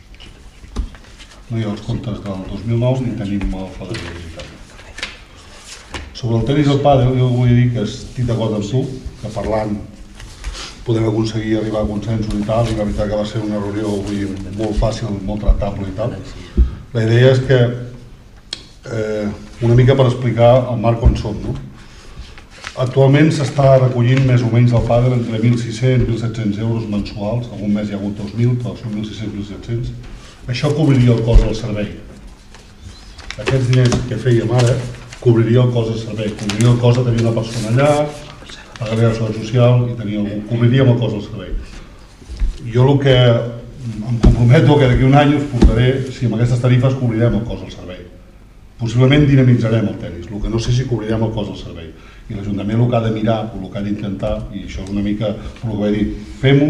No hi ha els comptes del dos mil nou ni tenim el pla de viabilitat. Sobre el tenis i el pàdel, jo vull dir que estic d'acord amb tu, que parlant podem aconseguir arribar a consensos i tal, i la veritat que va ser una reunió dir, molt fàcil, molt tractable i tal. La idea és que eh, una mica per explicar el marc on som. No? Actualment s'està recollint més o menys el pàdel entre mil sis-cents i mil set-cents euros mensuals, algun mes hi ha hagut dos mil, però són mil sis-cents i mil set-cents. Això cobriria el cost del servei. Aquests diners que fèiem ara cobriria el cost del servei, cobriria el cost de tenir una persona allà, pagar la seguretat social i tenir algú, cobriríem el cost del servei. Jo el que em comprometo que d'aquí un any us portaré si amb aquestes tarifes cobrirem el cost del servei. Possiblement dinamitzarem el tenis, el que no sé si cobrirem el cost del servei. I l'Ajuntament el que ha de mirar, el que ha d'intentar, i això és una mica el que vaig dir, fem-ho,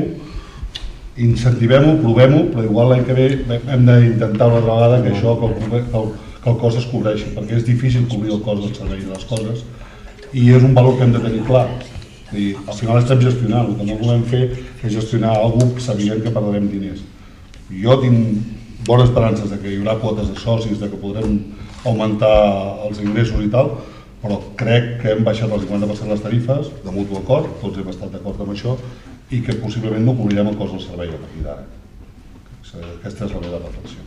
incentivem-ho, provem-ho, però igual l'any que ve hem d'intentar una altra vegada que això, que el, que el, que el cost es cobreixi, perquè és difícil cobrir el cost del servei de les coses i és un valor que hem de tenir clar. I al final estem gestionant, el que no volem fer és gestionar alguna cosa sabent que perdrem diners. Jo tinc bones esperances de que hi haurà quotes de socis, de que podrem augmentar els ingressos i tal, però crec que hem baixat el cinquanta per cent les tarifes de mutu acord, tots hem estat d'acord amb això, i que possiblement no cobrirem el cost del servei a partir d'ara. Aquesta és la meva reflexió.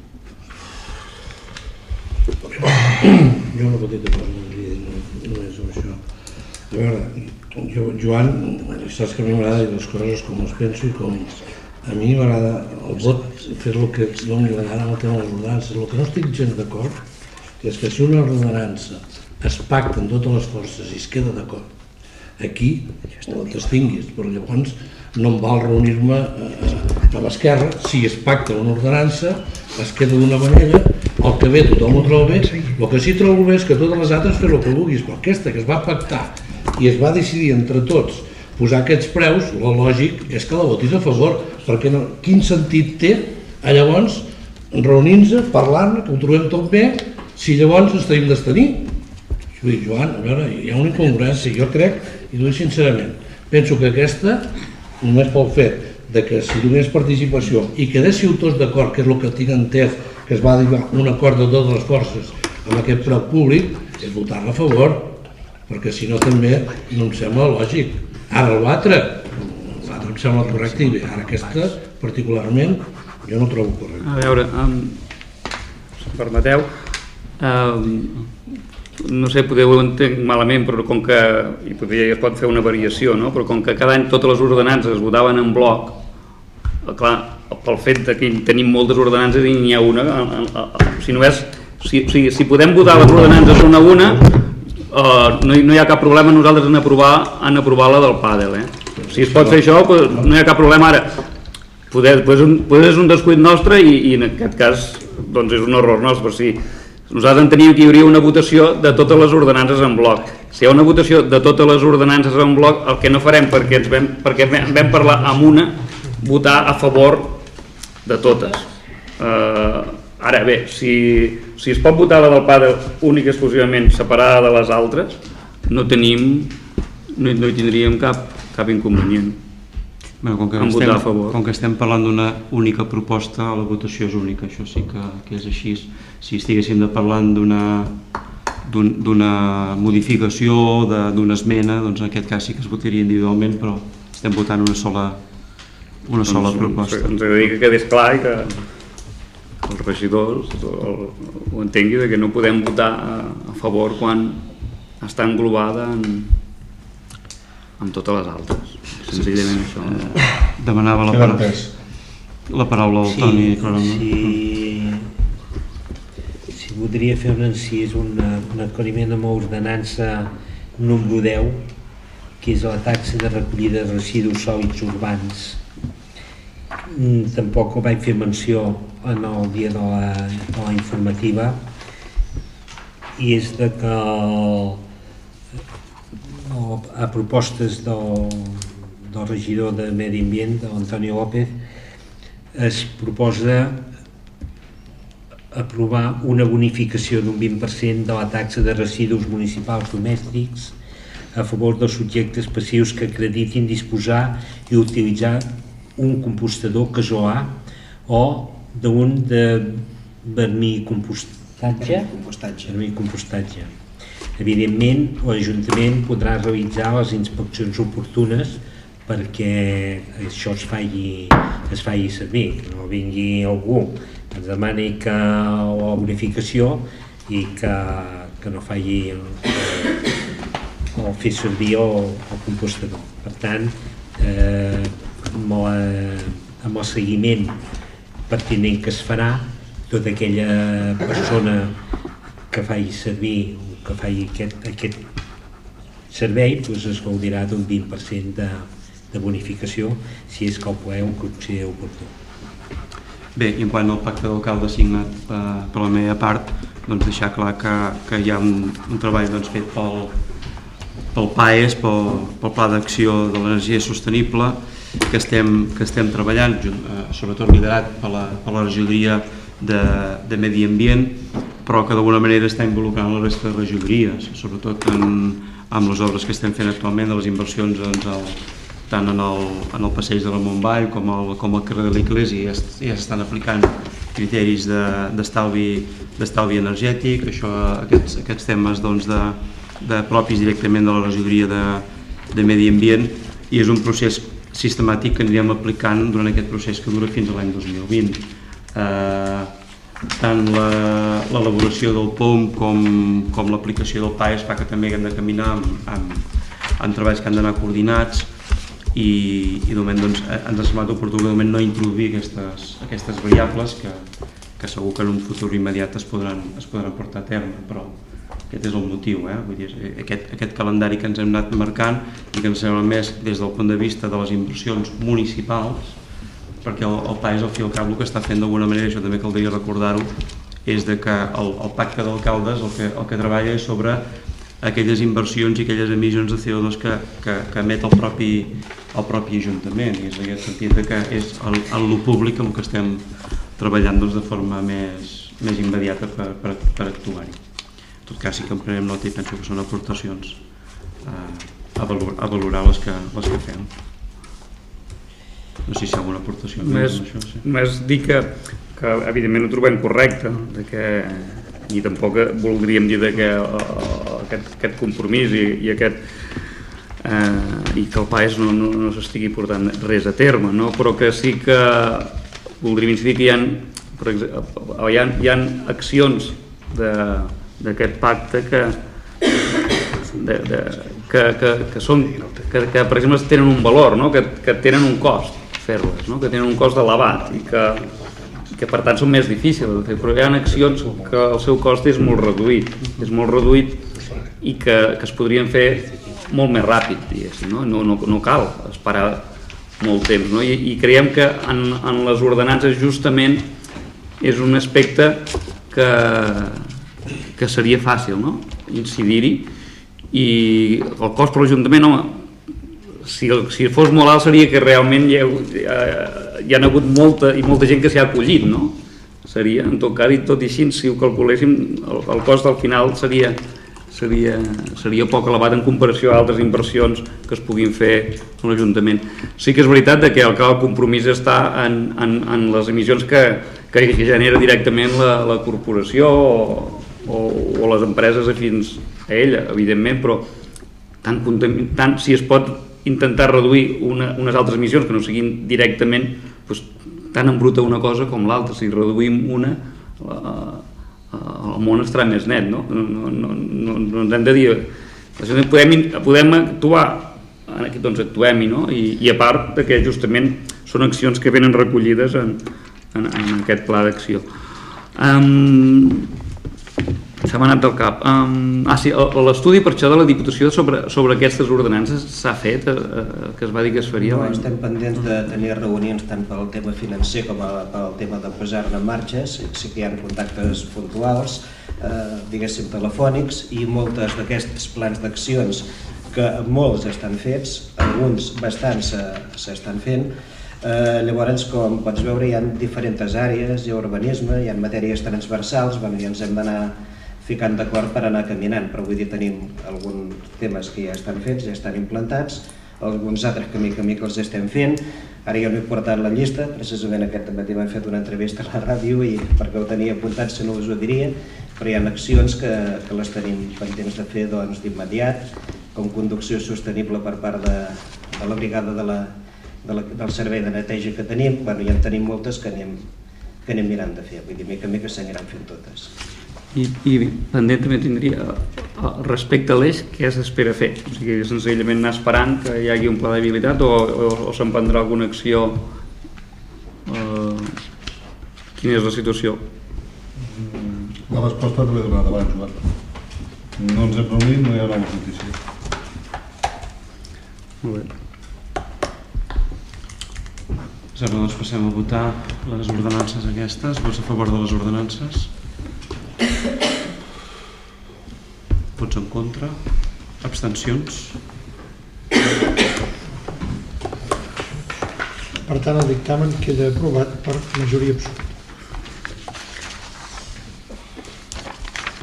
Jo una petita cosa només amb això. A veure, jo, Joan, saps que a mi m'agrada dir les coses com les penso i com... A mi m'agrada el vot fer el que no m'agrada amb el tema de les ordenances. El que no estic gens d'acord és que si una ordenança es pacta en totes les forces i es queda d'acord, aquí t'extinguis, però llavors no em val reunir-me a l'esquerra. Si es pacta una ordenança, es queda d'una manera, el que ve tothom ho troba bé, el que sí trobo bé és que totes les altres fer el que vulguis, però aquesta que es va pactar i es va decidir entre tots posar aquests preus, el lògic és que la votis a favor, perquè no, quin sentit té a llavors reunir-nos, parlar-ne, que ho trobem tot bé, si llavors ens tenim d'abstenir. Vull dir, Joan, a veure, hi ha una incongruència, jo crec, i ho dic sincerament, penso que aquesta, només pel fet de que si donés participació i quedéssiu tots d'acord, que és el que tinc entès, que es va arribar un acord de totes les forces amb aquest preu públic, és votar-la a favor, perquè si no també no em sembla lògic. Ara l'altre, l'altre em sembla correcte i bé, ara aquesta particularment jo no ho trobo correcte. A veure, um, si em permeteu, um, no sé, potser ho entenc malament, però com que, i potser es pot fer una variació, no? Però com que cada any totes les ordenances es votaven en bloc, clar, pel fet que tenim moltes ordenances i n'hi ha una, si no és, si, si, si podem votar les ordenances una a una, Uh, no, hi, no hi ha cap problema nosaltres en aprovar, en aprovar la del pàdel, eh? Si es pot fer això, pues, no hi ha cap problema. Ara poder, pues, un, poder és un descuit nostre i, i en aquest cas doncs és un error nostre, però sí, nosaltres enteníem que hi hauria una votació de totes les ordenances en bloc. Si hi ha una votació de totes les ordenances en bloc, el que no farem, perquè ens vam, perquè vam parlar amb una, votar a favor de totes. uh, Ara bé, si, si es pot votar la del pàdel únic i exclusivament separada de les altres, no tenim, no, no hi tindríem cap, cap inconvenient. Bueno, com, que en estem, votar a favor. Com que estem parlant d'una única proposta, la votació és única, això sí que, que és així. Si estiguéssim de parlant d'una d'una modificació, d'una esmena, doncs en aquest cas sí que es votaria individualment, però estem votant una sola, una sola doncs, proposta. Ens agradaria que quedés clar i que els regidors ho entengui, que no podem votar a favor quan està englobada en, en totes les altres. Senzillament això. Eh, demanava la, para... la paraula al sí, Toni Cronoma. Si, si voldria fer un encís, un, un aclariment amb ordenança número deu, que és la taxa de recollida de residus sòlids urbans. Tampoc ho vaig fer menció en el dia de la, de la informativa, i és de que el, el, a propostes del, del regidor de Medi Ambient, de l'Antonio López, es proposa aprovar una bonificació d'un vint per cent de la taxa de residus municipals domèstics a favor dels subjectes passius que acreditin disposar i utilitzar un compostador casolà o d'un de vermicompostatge. Vermicompostatge. Evidentment, l'Ajuntament podrà realitzar les inspeccions oportunes perquè això es faci, es faci servir, que no vingui algú que ens demani que la bonificació i que, que no faci el, el fer servir el, el compostador. Per tant, eh, amb, la, amb el seguiment pertinent que es farà, tota aquella persona que faci servir, que faci aquest, aquest servei, doncs es gaudirà d'un vint per cent de, de bonificació, si és que el ple ho considera oportú. Bé, i en quant al pacte d'alcalde signat per, per la meva part, doncs deixar clar que, que hi ha un, un treball doncs, fet pel, pel PAES, pel, pel Pla d'Acció de l'Energia Sostenible, que estem, que estem treballant, sobretot liderat per la, per la regidoria de, de Medi Ambient, però que d'alguna manera està involucrant la resta de regidories, sobretot en, amb les obres que estem fent actualment, de les inversions doncs, el, tant en el, en el passeig de la Montball com el, com el carrer de l'Església, ja s'estan aplicant criteris d'estalvi de, energètic, això, aquests, aquests temes doncs, de, de propis directament de la regidoria de, de Medi Ambient, i és un procés sistemàtic que anirem aplicant durant aquest procés que dura fins a l'any dos mil vint. Eh, tant l'elaboració del P O M com, com l'aplicació del P A E S fa que també hem de caminar amb, amb, amb treballs que han d'anar coordinats, i, i de moment doncs, ens ha semblat oportú que de moment no introduir aquestes, aquestes variables que, que segur que en un futur immediat es podran, es podran portar a terme, però aquest és el motiu, eh? Vull dir, aquest, aquest calendari que ens hem anat marcant i que ens sembla més des del punt de vista de les inversions municipals, perquè el, el P A E S al fi i al cap el que està fent d'alguna manera, això també caldria recordar-ho, és de que el, el pacte d'alcaldes el, que, el que treballa és sobre aquelles inversions i aquelles emissions de C O dos que, que, que emet el propi, el propi Ajuntament, i és en aquest sentit que és en el públic amb el que estem treballant doncs, de forma més, més immediata per, per, per actuar-hi. En tot cas sí que en prenem nota i penso que són aportacions a, a, valor, a valorar les que, les que fem. No sé si hi ha alguna aportació més, això, sí. Més dir que, que evidentment ho trobem correcte, de que, i tampoc voldríem dir de que uh, aquest, aquest compromís i, i, aquest, uh, i que el P A E S no, no, no s'estigui portant res a terme, no? Però que sí que voldríem incidir que hi ha, per exemple, hi ha, hi ha accions d'aquest pacte que, de, de, que, que, que, són, que, que per exemple tenen un valor, no? que, que tenen un cost fer-les, no? Que tenen un cost elevat i que, que per tant són més difícils de fer, però hi ha accions que el seu cost és molt reduït, és molt reduït i que, que es podrien fer molt més ràpid, diguéssim, no? No, no, no cal esperar molt temps, no? I, i creiem que en, en les ordenances justament és un aspecte que, que seria fàcil, no? Incidir-hi, i el cost per l'Ajuntament, home, si, si fos molt alt seria que realment hi ha, hi ha hagut molta i molta gent que s'hi ha acollit, no? Seria, en tot cas, i tot i així, si ho calculéssim, el, el cost al final seria, seria, seria poc elevat en comparació a altres inversions que es puguin fer a l'Ajuntament. Sí que és veritat que el, el compromís està en, en, en les emissions que, que genera directament la, la corporació o, o, o les empreses afins a ella, evidentment, però tant, tant si es pot intentar reduir una, unes altres emissions que no siguin directament, doncs, tant embruta una cosa com l'altra. Si reduïm una, el món estarà més net, no? No, no, no, no ens hem de dir... Podem, podem actuar, doncs actuem-hi, no? I, i a part de que justament són accions que venen recollides en, en, en aquest pla d'acció. Um, Se m'ha anat del cap. Um, ah, sí, l'estudi per això de la Diputació sobre, sobre aquestes ordenances s'ha fet, eh, que es va dir que es faria? No, estem pendents de tenir reunions tant pel tema financer com pel tema de posar-ne en marxa. Sí que hi ha contactes puntuals, eh, diguéssim telefònics, i moltes d'aquests plans d'accions, que molts estan fets, alguns bastants s'estan fent. Eh, llavors, com pots veure, hi ha diferents àrees, hi ha urbanisme, hi ha matèries transversals, bueno, i ens hem d'anar ficant d'acord per anar caminant, però vull dir, tenim alguns temes que ja estan fets, ja estan implantats, alguns altres que mica a mica els estem fent. Ara jo no he portat la llista, precisament aquest matí m'he fet una entrevista a la ràdio i perquè ho tenia apuntat si no us ho diria, però hi ha accions que, que les tenim pendents de fer doncs, d'immediat, com conducció sostenible per part de, de la brigada de la, de la, del servei de neteja que tenim. Bueno, ja en tenim moltes que anem, que anem mirant de fer, vull dir, mica a mica s'aniran fent totes. I, i pendent també tindria, respecte a l'eix, què s'espera fer? O sigui, senzillament anar esperant que hi hagi un pla d'habilitat o, o, o se'n prendrà alguna acció? Uh, quina és la situació? La resposta te l'he donat abans, Joan. No ens hem reunit, no hi ha noves notícies. Molt bé. Doncs passem a votar les ordenances aquestes. Vots a favor de les ordenances? Vots en contra? Abstencions? Per tant, el dictamen queda aprovat per majoria absoluta.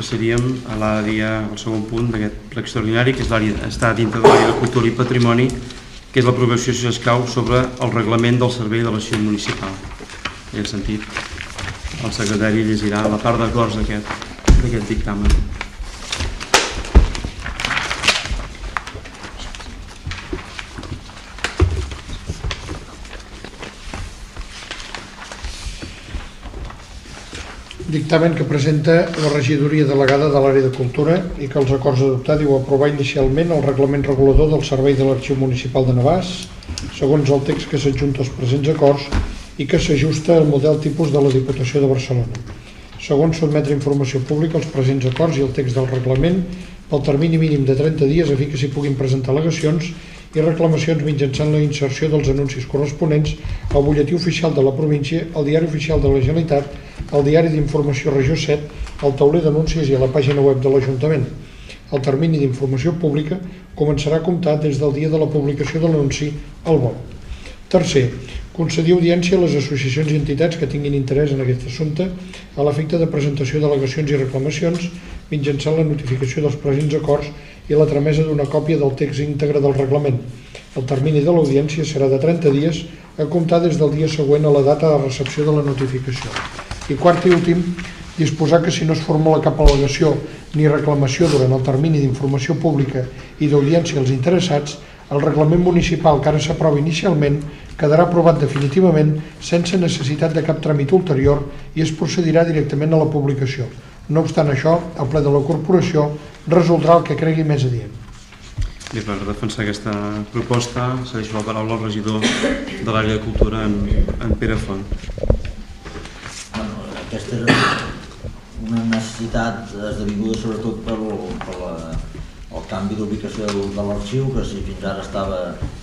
passaríem a l'àrea, al segon punt d'aquest ple extraordinari, que és l'àrea, està dintre de l'àrea de cultura i patrimoni, que és l'aprovació, si escau, sobre el reglament del servei de l'arxiu municipal. En aquest sentit, el secretari llegirà la part d'acords d'aquest dictamen. Dictamen que presenta la regidoria delegada de l'àrea de cultura i que els acords a adoptar diu aprovar inicialment el reglament regulador del servei de l'Arxiu Municipal de Navàs, segons el text que s'adjunta als presents acords i que s'ajusta al model tipus de la Diputació de Barcelona. Segons sotmetre informació pública als presents acords i el text del reglament pel termini mínim de trenta dies a fi que s'hi puguin presentar al·legacions i reclamacions mitjançant la inserció dels anuncis corresponents al butlletí oficial de la província, al diari oficial de la Generalitat, al diari d'informació Regió set, al tauler d'anuncis i a la pàgina web de l'Ajuntament. El termini d'informació pública començarà a comptar des del dia de la publicació de l'anunci al B O L. Tercer, concedir audiència a les associacions i entitats que tinguin interès en aquest assumpte a l'efecte de presentació d'al·legacions i reclamacions mitjançant la notificació dels presents acords i la tramesa d'una còpia del text íntegre del reglament. El termini de l'audiència serà de trenta dies a comptar des del dia següent a la data de recepció de la notificació. I quart i últim, disposar que si no es formula cap al·legació ni reclamació durant el termini d'informació pública i d'audiència als interessats, el reglament municipal que ara s'aprova inicialment quedarà aprovat definitivament sense necessitat de cap tràmit ulterior i es procedirà directament a la publicació. No obstant això, el ple de la corporació resoldrà el que cregui més adient. Bé, per defensar aquesta proposta, cedeixo la paraula al regidor de l'àrea de cultura, en, en Pere Font. Bueno, aquesta era una necessitat esdevinguda sobretot per, per la, el canvi d'ubicació de l'arxiu, que si fins ara estava,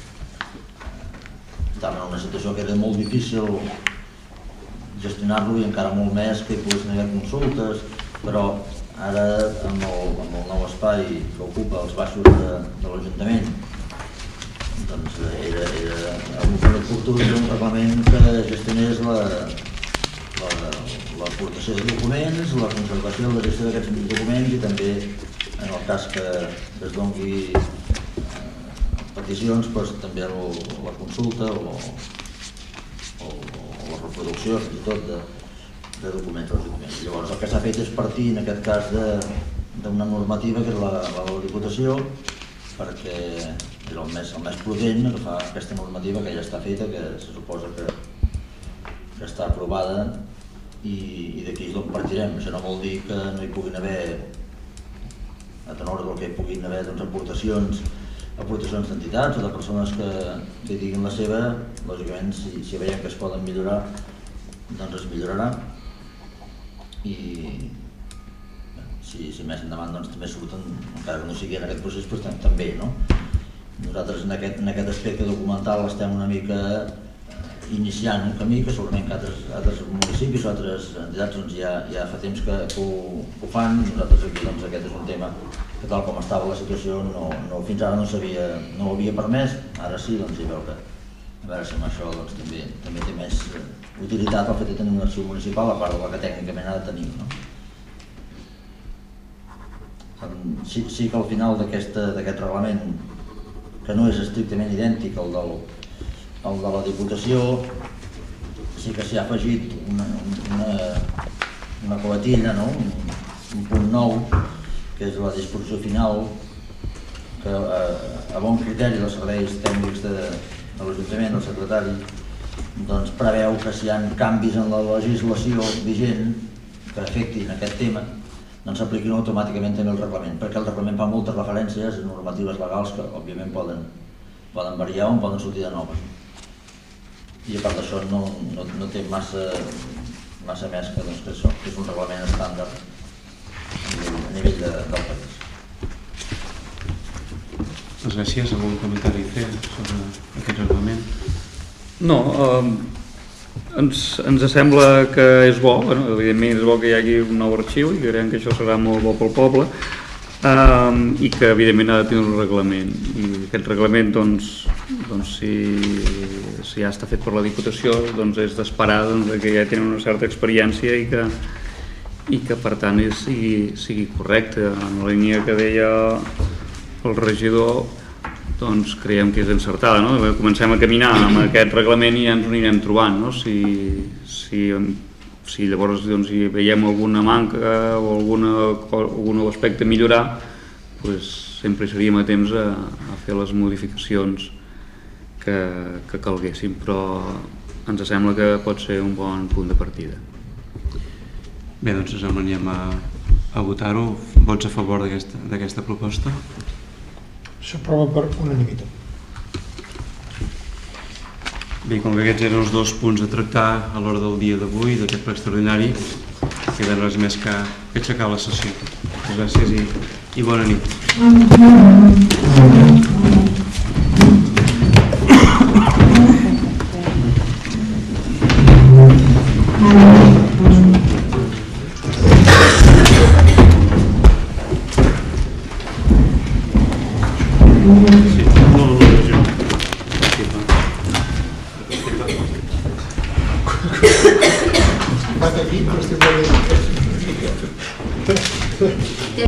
estava en una situació que era molt difícil gestionar-lo i encara molt més que hi poguessin haver consultes, però ara amb el, amb el nou espai que ocupa els baixos de, de l'Ajuntament doncs era, era un bon oportú d'un reglament que gestionés la, la, l'aportació de documents, la conservació i la gestió d'aquests documents i també en el cas que es doni eh, peticions doncs, també el, la consulta o, o, o la reproducció fins i tot de de documents als documents. Llavors el que s'ha fet és partir en aquest cas d'una normativa que és la, la de la Diputació perquè és el més, el més prudent agafar aquesta normativa que ja està feta, que se suposa que, que està aprovada i, i d'aquí és d'on partirem. Això no vol dir que no hi puguin haver, a tenor del que hi puguin haver doncs, aportacions aportacions d'entitats o de persones que, que diguin la seva, lògicament si, si veiem que es poden millorar doncs es millorarà i si, si més endavant doncs, també surten, encara que no sigui en aquest procés, però estem també, no? Nosaltres en aquest, en aquest aspecte documental estem una mica iniciant un camí que segurament que altres, altres municipis o altres entitats doncs, ja, ja fa temps que, que, ho, que ho fan. Nosaltres aquí doncs, aquest és un tema que tal com estava la situació no, no, fins ara no s'havia no ho havia permès, ara sí, doncs hi veu que a veure si amb això doncs, també, també té més utilitat el fet de tenir un arxiu municipal a part de la que tècnicament ha de tenir. No? Sí, sí que al final d'aquest reglament, que no és estrictament idèntic al, del, al de la Diputació, sí que s'hi ha afegit una, una, una coletilla, no? un, un punt nou, que és la disposició final, que a, a bon criteri dels serveis tècnics de de l'Ajuntament, el secretari, doncs preveu que si hi ha canvis en la legislació vigent que afectin aquest tema, doncs s'apliquin automàticament també el reglament, perquè el reglament fa moltes referències a normatives legals que òbviament poden, poden variar o poden sortir de noves. I a part d'això no, no, no té massa, massa més que, doncs, que això, que és un reglament estàndard a nivell, a nivell de, del país. Doncs gràcies. Algun comentari a fer sobre aquest reglament? No, eh, ens, ens sembla que és bo, bueno, evidentment és bo que hi hagi un nou arxiu i creiem que això serà molt bo pel poble eh, i que evidentment ha de tenir un reglament i aquest reglament doncs, doncs si, si ja està fet per la Diputació doncs és d'esperar doncs, que ja tenen una certa experiència i que, i que per tant sigui, sigui correcte. En la línia que deia el regidor, doncs creiem que és encertada, no? Comencem a caminar amb aquest reglament i ja ens ho anirem trobant, no? Si, si, si llavors doncs, hi veiem alguna manca o alguna, algun aspecte a millorar, doncs sempre seríem a temps a, a fer les modificacions que, que calguessin, però ens sembla que pot ser un bon punt de partida. Bé, doncs ens anem a, a votar-ho. Vots a favor d'aquesta proposta? S'aprova per unanimitat. Bé, com que aquests eren els dos punts a tractar a l'hora del dia d'avui, d'aquest ple extraordinari, queda res més que aixecar la sessió. Gràcies i, i bona nit.